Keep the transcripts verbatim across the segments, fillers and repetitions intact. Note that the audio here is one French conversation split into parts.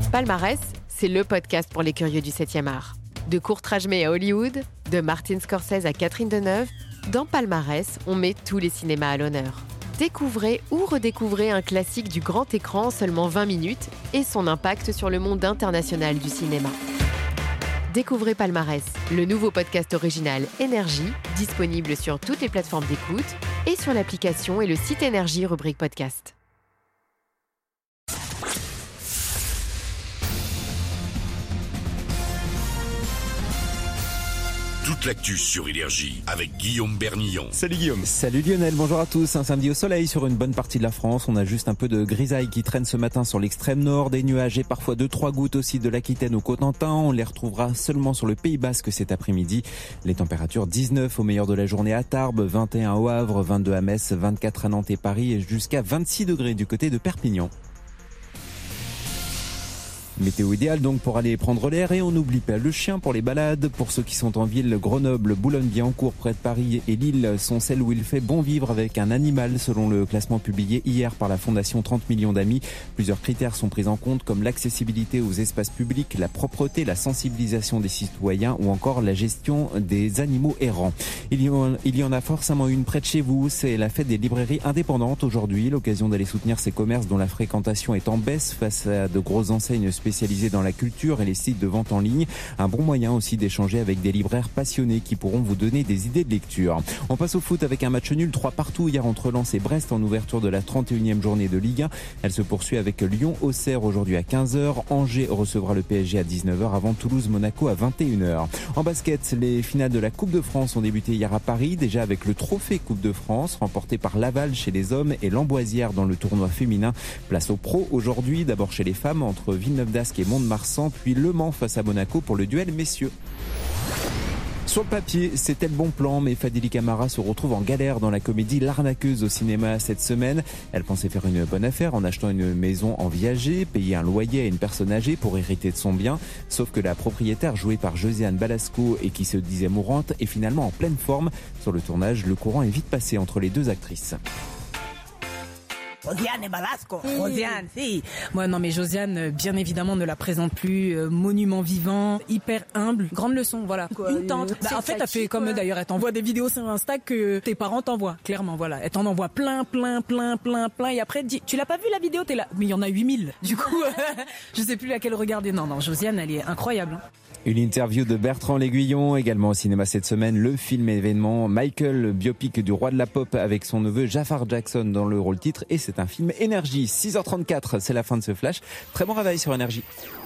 Palmarès, c'est le podcast pour les curieux du septième art. De Kurt Rajmé à Hollywood, de Martin Scorsese à Catherine Deneuve, dans Palmarès, on met tous les cinémas à l'honneur. Découvrez ou redécouvrez un classique du grand écran en seulement vingt minutes et son impact sur le monde international du cinéma. Découvrez Palmarès, le nouveau podcast original Énergie, disponible sur toutes les plateformes d'écoute et sur l'application et le site Énergie rubrique podcast. Toute l'actu sur Énergie avec Guillaume Bernillon. Salut Guillaume. Salut Lionel, bonjour à tous. Un samedi au soleil sur une bonne partie de la France. On a juste un peu de grisaille qui traîne ce matin sur l'extrême nord, des nuages et parfois deux trois gouttes aussi de l'Aquitaine au Cotentin. On les retrouvera seulement sur le Pays Basque cet après-midi. Les températures dix-neuf au meilleur de la journée à Tarbes, vingt et un au Havre, vingt-deux à Metz, vingt-quatre à Nantes et Paris et jusqu'à vingt-six degrés du côté de Perpignan. Météo idéale donc pour aller prendre l'air et on n'oublie pas le chien pour les balades. Pour ceux qui sont en ville, Grenoble, Boulogne-Billancourt près de Paris et Lille sont celles où il fait bon vivre avec un animal selon le classement publié hier par la Fondation trente millions d'amis. Plusieurs critères sont pris en compte comme l'accessibilité aux espaces publics, la propreté, la sensibilisation des citoyens ou encore la gestion des animaux errants. Il y en, il y en a forcément une près de chez vous, c'est la fête des librairies indépendantes aujourd'hui. L'occasion d'aller soutenir ces commerces dont la fréquentation est en baisse face à de grosses enseignes spécialisées spécialisés dans la culture et les sites de vente en ligne. Un bon moyen aussi d'échanger avec des libraires passionnés qui pourront vous donner des idées de lecture. On passe au foot avec un match nul trois partout hier entre Lens et Brest en ouverture de la trente et unième journée de Ligue un. Elle se poursuit avec Lyon-Auxerre aujourd'hui à quinze heures. Angers recevra le P S G à dix-neuf heures avant Toulouse-Monaco à vingt et une heures. En basket, les finales de la Coupe de France ont débuté hier à Paris, déjà avec le trophée Coupe de France remporté par Laval chez les hommes et l'Amboisière dans le tournoi féminin. Place au pro aujourd'hui, d'abord chez les femmes entre Villeneuve-d'Ascq et Mont-de-Marsan, puis Le Mans face à Monaco pour le duel messieurs. Sur le papier, c'était le bon plan, mais Fadili Camara se retrouve en galère dans la comédie L'Arnaqueuse au cinéma cette semaine. Elle pensait faire une bonne affaire en achetant une maison en viager, payer un loyer à une personne âgée pour hériter de son bien. Sauf que la propriétaire, jouée par Josiane Balasco et qui se disait mourante, est finalement en pleine forme. Sur le tournage, le courant est vite passé entre les deux actrices. Josiane Balasco. Oui. Josiane, si. Moi, non, mais Josiane, bien évidemment, ne la présente plus. Euh, monument vivant, hyper humble. Grande leçon, voilà. Quoi, Une tante. Bah, en fait, elle fait comme d'ailleurs, elle t'envoie des vidéos sur Insta que tes parents t'envoient. Clairement, voilà. Elle t'en envoie plein, plein, plein, plein, plein. Et après, elle dit, tu l'as pas vu la vidéo, t'es là. Mais il y en a huit mille. Du coup, je sais plus laquelle regarder. Non, non, Josiane, elle est incroyable. Hein. Une interview de Bertrand L'Aiguillon, également au cinéma cette semaine, le film événement Michael, biopic du roi de la pop avec son neveu Jafar Jackson dans le rôle titre et c'est un film Énergie. six heures trente-quatre, c'est la fin de ce flash. Très bon réveil sur Énergie.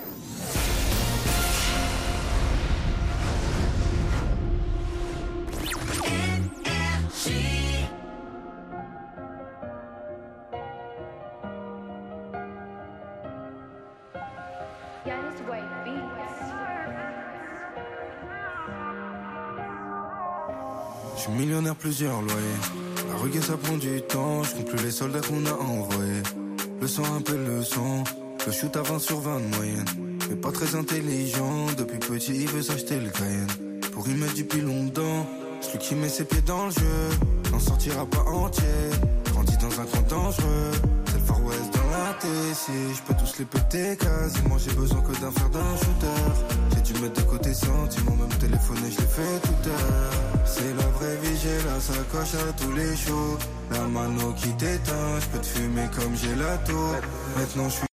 Je suis millionnaire, plusieurs loyers. La rugue ça prend du temps, je compte plus les soldats qu'on a envoyés. Le sang appelle le sang, le shoot à vingt sur vingt de moyenne. Mais pas très intelligent, depuis petit il veut s'acheter le Cayenne. Pour y mettre du pilon dedans, celui qui met ses pieds dans le jeu n'en sortira pas entier. Grandit dans un camp dangereux, c'est le Far West dans la T C. Je peux tous les péter quasiment, j'ai besoin que d'un fer d'un shooter. J'ai dû mettre de côté sentiments, même téléphoner je l'ai fait tout à l'heure. C'est la vraie vie, j'ai la sacoche à tous les shows. La mano qui t'éteint, je peux te fumer comme j'ai la tour. Maintenant je suis